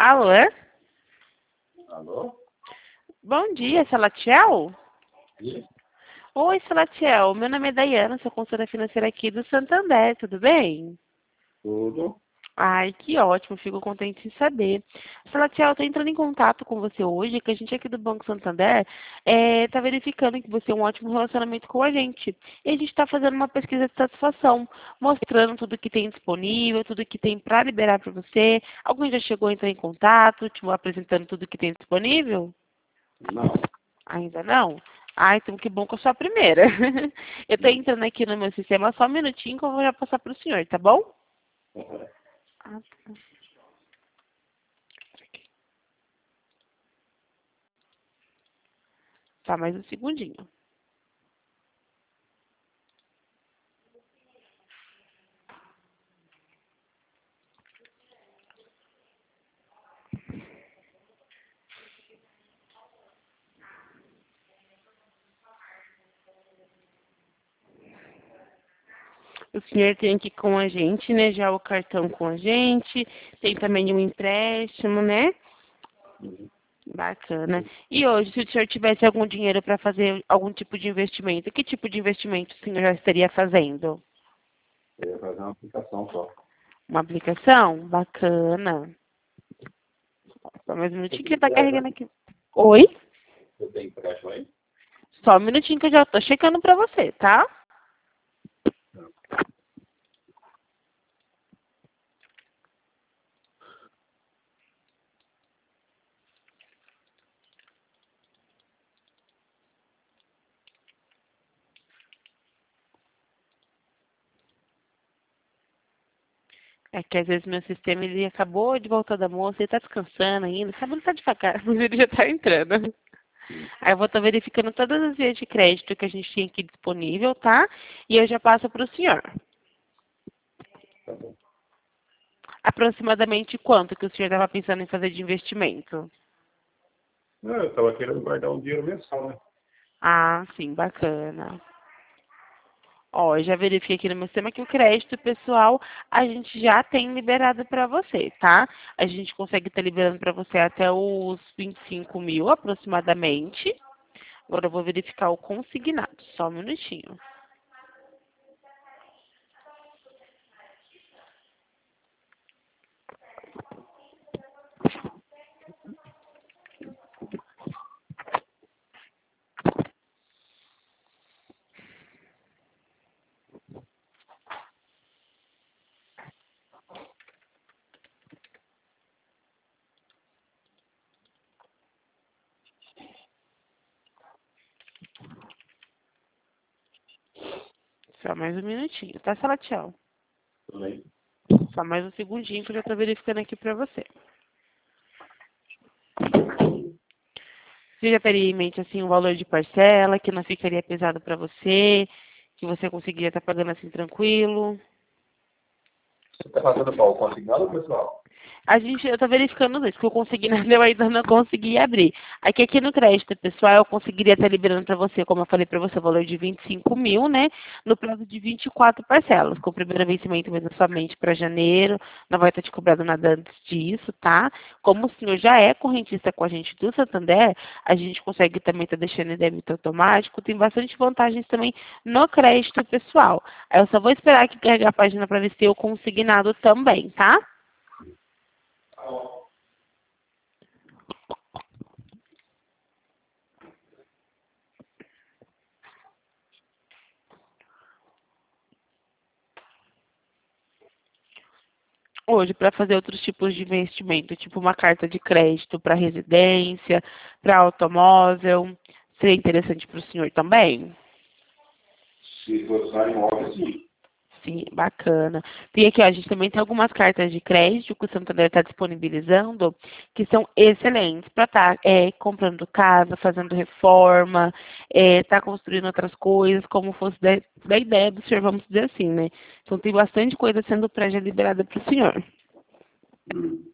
Alô? Alô? Bom dia, Salatiel? Isso? Oi, Salatiel. Meu nome é Daiana, sou consultora financeira aqui do Santander, tudo bem? Tudo? Ai, que ótimo, fico contente em saber. Salatiel, estou entrando em contato com você hoje, que a gente aqui do Banco Santander está verificando que você tem um ótimo relacionamento com a gente. E a gente está fazendo uma pesquisa de satisfação, mostrando tudo que tem disponível, tudo que tem para liberar para você. Alguém já chegou a entrar em contato, te apresentando tudo que tem disponível? Não. Ainda não? Ah, então que bom que eu sou a primeira. Eu estou entrando aqui no meu sistema, só um minutinho que eu vou já passar para o senhor, tá bom? Ah, tá. Tá, mais um segundinho. O senhor tem aqui com a gente, né? Já o cartão com a gente. Tem também um empréstimo, né? Bacana. E hoje, se o senhor tivesse algum dinheiro para fazer algum tipo de investimento, que tipo de investimento o senhor já estaria fazendo? Eu ia fazer uma aplicação só. Uma aplicação? Bacana. Só mais um Você minutinho que tem já está empréstimo carregando aí? aqui. Oi? Você tem empréstimo aí? Só um minutinho que eu já estou checando para você, tá? Não. É que às vezes meu sistema ele acabou de voltar da moça, ele tá descansando ainda, sabe? Ele tá devagar, mas ele já tá entrando. Aí eu vou estar verificando todas as vias de crédito que a gente tem aqui disponível, tá? E eu já passo para o senhor. Tá bom. Aproximadamente quanto que o senhor estava pensando em fazer de investimento? Não, eu estava querendo guardar um dinheiro mensal, né? Ah, sim, bacana. Ó, eu já verifiquei aqui no meu sistema que o crédito pessoal a gente já tem liberado para você, tá? A gente consegue estar liberando para você até os 25 mil aproximadamente. Agora eu vou verificar o consignado, só um minutinho. Só mais um minutinho, tá, Salatiel? Tudo bem? Só mais um segundinho que eu já estou verificando aqui para você. Você já teria em mente assim um valor de parcela que não ficaria pesado para você, que você conseguiria estar pagando assim tranquilo? Você está fazendo qual? Consignado, pessoal? Eu estou verificando isso, que eu consegui, eu ainda não consegui abrir. Aqui no crédito, pessoal, eu conseguiria estar liberando para você, como eu falei para você, o valor de 25 mil, né? No prazo de 24 parcelas, com o primeiro vencimento mesmo somente para janeiro, não vai estar te cobrando nada antes disso, tá? Como o senhor já é correntista com a gente do Santander, a gente consegue também estar deixando em débito automático, tem bastante vantagens também no crédito pessoal. Aí eu só vou esperar aqui carregar a página para ver se eu consignado também, tá? Hoje, para fazer outros tipos de investimento, tipo uma carta de crédito para residência, para automóvel, seria interessante para o senhor também? Se for usar imóvel, sim. Sim, bacana. Tem aqui, ó, a gente também tem algumas cartas de crédito que o Santander está disponibilizando, que são excelentes para estar comprando casa, fazendo reforma, tá construindo outras coisas, como fosse da ideia do senhor, vamos dizer assim, né? Então tem bastante coisa sendo já liberada para o senhor. Hum.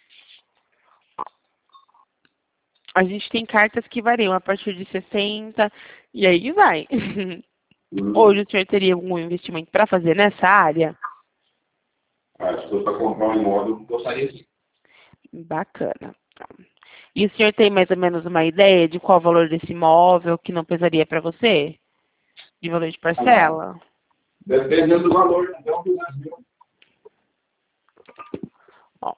A gente tem cartas que variam a partir de 60 e aí vai. Hoje o senhor teria algum investimento para fazer nessa área? Ah, se for para comprar um imóvel, eu gostaria sim. Bacana. E o senhor tem mais ou menos uma ideia de qual o valor desse imóvel que não pesaria para você? De valor de parcela? Dependendo do valor, então, 200 mil. Ó.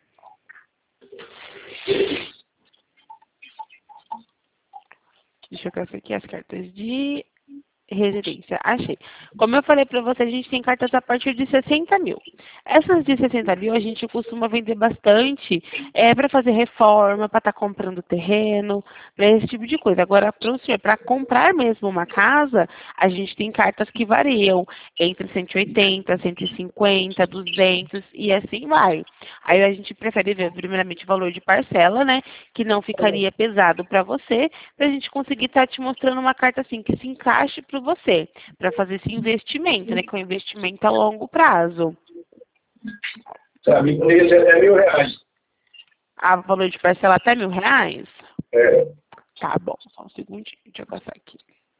Deixa eu ver aqui as cartas de residência. Achei. Como eu falei para você, a gente tem cartas a partir de 60 mil. Essas de 60 mil a gente costuma vender bastante para fazer reforma, para estar comprando terreno, para esse tipo de coisa. Agora, para o senhor, para comprar mesmo uma casa, a gente tem cartas que variam entre 180, 150, 200 e assim vai. Aí a gente prefere ver primeiramente o valor de parcela, né? Que não ficaria pesado para você, para a gente conseguir estar te mostrando uma carta assim que se encaixe para você, para fazer esse investimento, né? Que é um investimento a longo prazo. Sabe, com esse é R$ 1.000. Ah, valor de parcela até R$ 1.000? É. Tá bom, só um segundinho, deixa eu passar aqui.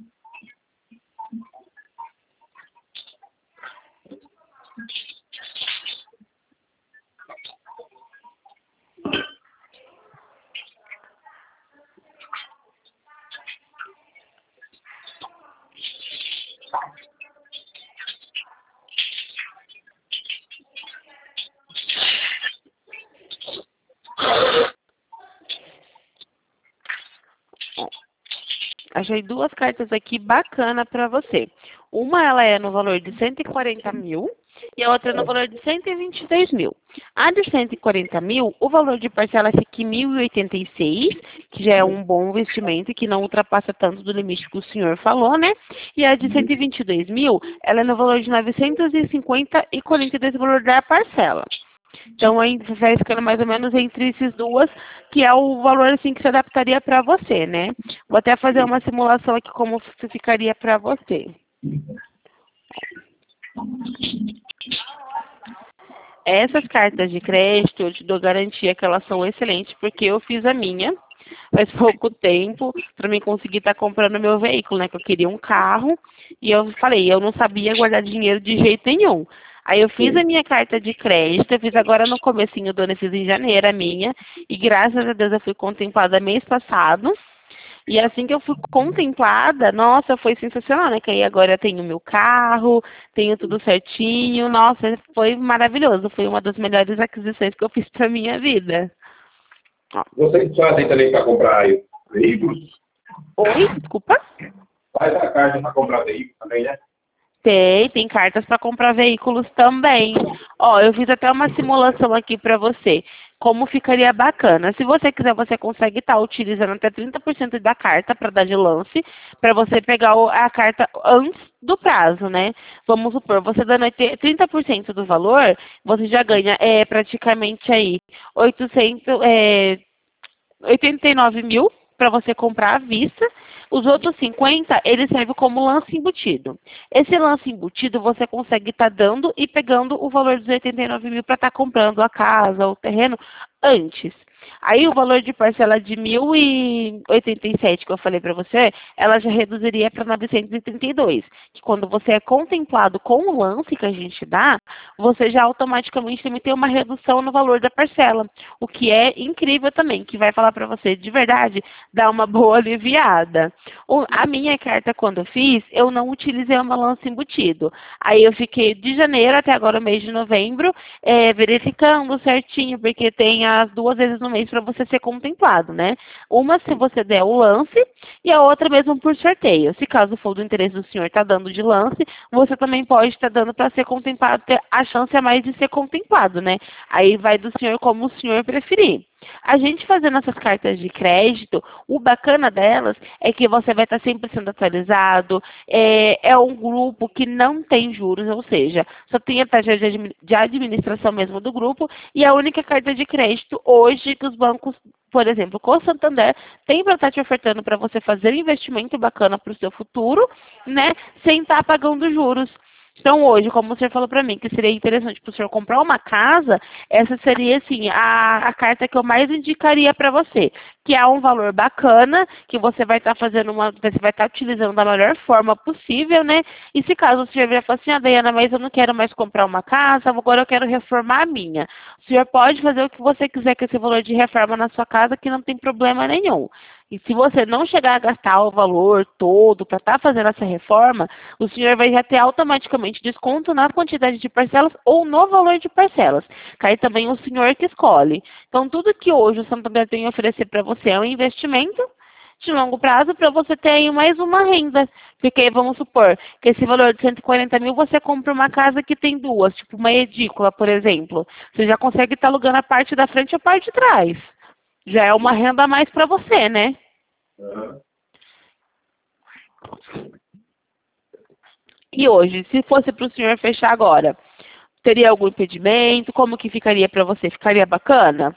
Achei duas cartas aqui bacana para você. Uma ela é no valor de 140 mil e a outra no valor de 123 mil. A de 140 mil, o valor de parcela fica em 1.086, que já é um bom investimento e que não ultrapassa tanto do limite que o senhor falou, né? E a de 122 mil, ela é no valor de 950 e 42 o valor da parcela. Então, aí vai ficando mais ou menos entre esses duas, que é o valor assim que se adaptaria para você, né? Vou até fazer uma simulação aqui como ficaria para você. Essas cartas de crédito, eu te dou garantia que elas são excelentes, porque eu fiz a minha faz pouco tempo para mim conseguir estar comprando meu veículo, né? Que eu queria um carro e eu falei, eu não sabia guardar dinheiro de jeito nenhum. Aí eu fiz a minha carta de crédito, eu fiz agora no comecinho do ano, eu fiz em janeiro a minha, e graças a Deus eu fui contemplada mês passado. E assim que eu fui contemplada, nossa, foi sensacional, né? Que aí agora eu tenho meu carro, tenho tudo certinho, nossa, foi maravilhoso, foi uma das melhores aquisições que eu fiz para minha vida. Ó. Vocês fazem também para comprar veículos? Oi, desculpa? Faz a carta para comprar veículos também, né? Tem cartas para comprar veículos também. Ó, eu fiz até uma simulação aqui para você. Como ficaria bacana. Se você quiser, você consegue estar utilizando até 30% da carta para dar de lance, para você pegar a carta antes do prazo, né? Vamos supor, você dando 30% do valor, você já ganha praticamente aí 89 mil para você comprar à vista. Os outros 50, ele serve como lance embutido. Esse lance embutido, você consegue estar dando e pegando o valor dos 89 mil para estar comprando a casa, o terreno, antes. Aí o valor de parcela de 1.087 que eu falei para você, ela já reduziria para 932. Que quando você é contemplado com o lance que a gente dá, você já automaticamente também tem uma redução no valor da parcela. O que é incrível também, que vai falar para você de verdade, dá uma boa aliviada. A minha carta, quando eu fiz, eu não utilizei uma lance embutido. Aí eu fiquei de janeiro até agora, o mês de novembro, verificando certinho, porque tem as 2 vezes no mês para você ser contemplado, né? Uma se você der o lance e a outra mesmo por sorteio. Se caso for do interesse do senhor estar dando de lance, você também pode estar dando para ser contemplado, ter a chance a mais de ser contemplado, né? Aí vai do senhor como o senhor preferir. A gente fazendo essas cartas de crédito, o bacana delas é que você vai estar sempre sendo atualizado, é um grupo que não tem juros, ou seja, só tem a taxa de administração mesmo do grupo, e a única carta de crédito hoje que os bancos, por exemplo, com o Santander, tem para estar te ofertando para você fazer um investimento bacana para o seu futuro, né, sem estar pagando juros. Então, hoje, como o senhor falou para mim, que seria interessante para o senhor comprar uma casa, essa seria, assim, a carta que eu mais indicaria para você. que é um valor bacana, que você vai estar você vai estar utilizando da melhor forma possível, né? E se caso o senhor vier e falar assim, Daiana, mas eu não quero mais comprar uma casa, agora eu quero reformar a minha. O senhor pode fazer o que você quiser com esse valor de reforma na sua casa, que não tem problema nenhum. E se você não chegar a gastar o valor todo para estar fazendo essa reforma, o senhor vai já ter automaticamente desconto na quantidade de parcelas ou no valor de parcelas. Cai também o senhor que escolhe. Então, tudo que hoje o Santander tem a oferecer para você é um investimento de longo prazo para você ter aí mais uma renda. Porque vamos supor que esse valor de 140 mil você compra uma casa que tem duas, tipo uma edícula, por exemplo. Você já consegue estar alugando a parte da frente e a parte de trás. Já é uma renda a mais para você, né? E hoje, se fosse para o senhor fechar agora, teria algum impedimento? Como que ficaria para você? Ficaria bacana?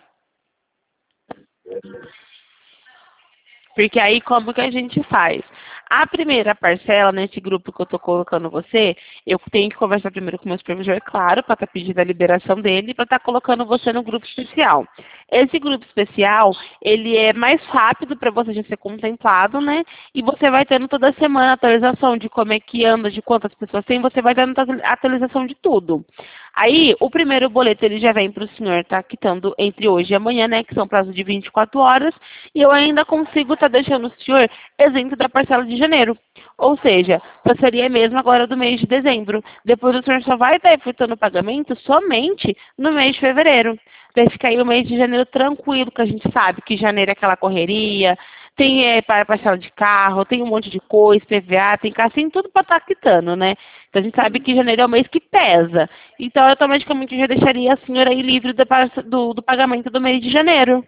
Porque aí como que a gente faz? A primeira parcela, nesse grupo que eu estou colocando você, eu tenho que conversar primeiro com o meu supervisor, claro, para estar pedindo a liberação dele, para estar colocando você no grupo especial. Esse grupo especial, ele é mais rápido para você já ser contemplado, né? E você vai tendo toda semana atualização de como é que anda, de quantas pessoas tem, você vai dando atualização de tudo. Aí, o primeiro boleto, ele já vem para o senhor estar quitando entre hoje e amanhã, né? Que são prazo de 24 horas. E eu ainda consigo estar deixando o senhor isento da parcela de janeiro. Ou seja, seria mesmo agora do mês de dezembro. Depois o senhor só vai estar efetuando o pagamento somente no mês de fevereiro. Daí fica aí o mês de janeiro tranquilo, que a gente sabe que janeiro é aquela correria, tem parcela de carro, tem um monte de coisa, PVA, tem cassinho, tudo para estar quitando, né? Então a gente sabe que janeiro é o mês que pesa. Então automaticamente eu já deixaria a senhora aí livre do pagamento do mês de janeiro.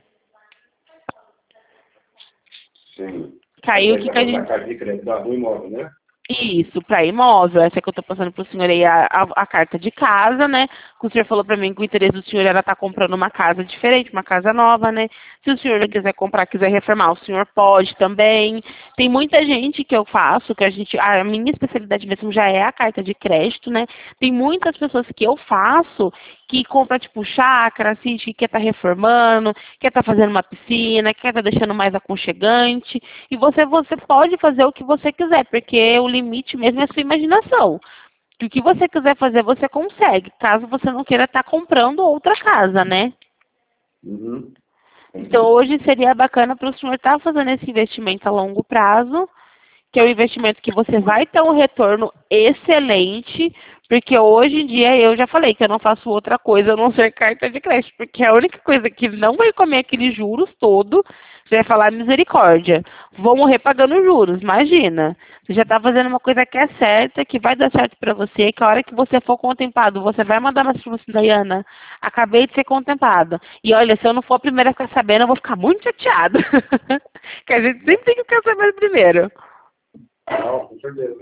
Sim. Caiu o que a gente... carta de crédito do imóvel, né? Isso, para imóvel. Essa que eu estou passando para o senhor aí, a carta de casa, né? Que o senhor falou para mim que o interesse do senhor era estar comprando uma casa diferente, uma casa nova, né? Se o senhor não quiser comprar, quiser reformar, o senhor pode também. Tem muita gente que eu faço, a minha especialidade mesmo já é a carta de crédito, né? Tem muitas pessoas que eu faço que compra tipo chácara, assim, que quer estar reformando, quer estar fazendo uma piscina, quer estar deixando mais aconchegante. E você pode fazer o que você quiser, porque o limite mesmo é a sua imaginação. O que você quiser fazer, você consegue, caso você não queira estar comprando outra casa, né? Uhum. Então, hoje seria bacana para o senhor estar fazendo esse investimento a longo prazo, que é um investimento que você vai ter um retorno excelente, porque hoje em dia eu já falei que eu não faço outra coisa a não ser carta de crédito, porque a única coisa que não vai comer aqueles juros todo, você vai falar misericórdia, vou morrer pagando juros, imagina. Você já está fazendo uma coisa que é certa, que vai dar certo para você, que a hora que você for contemplado, você vai mandar uma assim, Daiana, acabei de ser contemplada. E olha, se eu não for a primeira a ficar sabendo, eu vou ficar muito chateada. Que a gente sempre tem que ficar sabendo primeiro. Não, com certeza.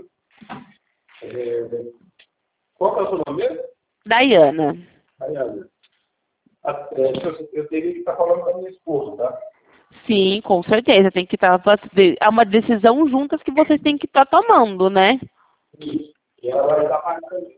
Qual que é o seu nome mesmo? Daiana. Daiana. Eu teria que estar falando com a minha esposa, tá? Sim, com certeza. Tem que estar. É uma decisão juntas que vocês têm que estar tomando, né? Isso. E ela vai estar pagando.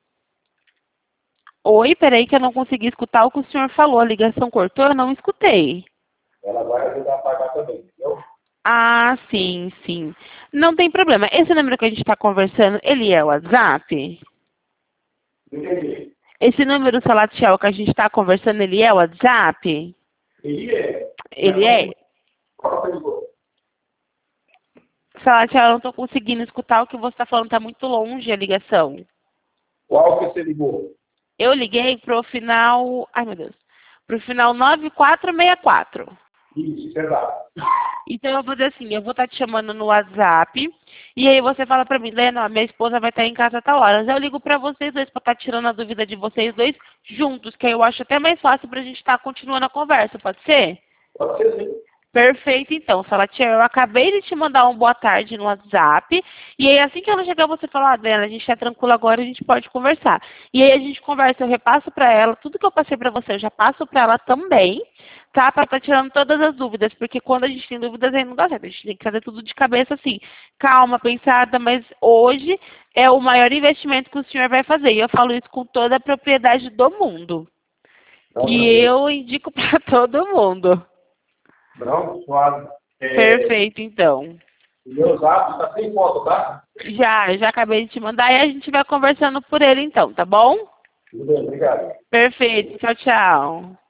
Oi, peraí que eu não consegui escutar o que o senhor falou. A ligação cortou, eu não escutei. Ela vai ajudar a pagar também, entendeu? Ah, sim, sim. Não tem problema. Esse número que a gente está conversando, ele é o WhatsApp? Entendi. Esse número Salatiel que a gente está conversando, ele é o WhatsApp? Ele é. Ele é? Qual que ligou? Salatiel, eu não estou conseguindo escutar o que você está falando, está muito longe a ligação. Qual que você ligou? Eu liguei pro final... Ai, meu Deus. Pro final 9464. Isso, exato. Então eu vou dizer assim, eu vou estar te chamando no WhatsApp, e aí você fala pra mim, Lena, minha esposa vai estar em casa a tal hora. Eu ligo pra vocês dois, pra estar tirando a dúvida de vocês dois juntos, que aí eu acho até mais fácil pra gente estar continuando a conversa, pode ser? Pode ser sim. Perfeito, então, Salatiel, eu acabei de te mandar um boa tarde no WhatsApp, e aí assim que ela chegar, você fala, Lena, a gente tá tranquilo agora, a gente pode conversar. E aí a gente conversa, eu repasso pra ela, tudo que eu passei pra você, eu já passo pra ela também, tá? Pra estar tirando todas as dúvidas, porque quando a gente tem dúvidas aí não dá certo, a gente tem que fazer tudo de cabeça assim, calma, pensada, mas hoje é o maior investimento que o senhor vai fazer, e eu falo isso com toda a propriedade do mundo, Não, que eu indico pra todo mundo. Não, suave. Perfeito, então. O meu zap tá sem foto, tá? Já acabei de te mandar e a gente vai conversando por ele então, tá bom? Tudo bem, obrigado. Perfeito, tchau, tchau.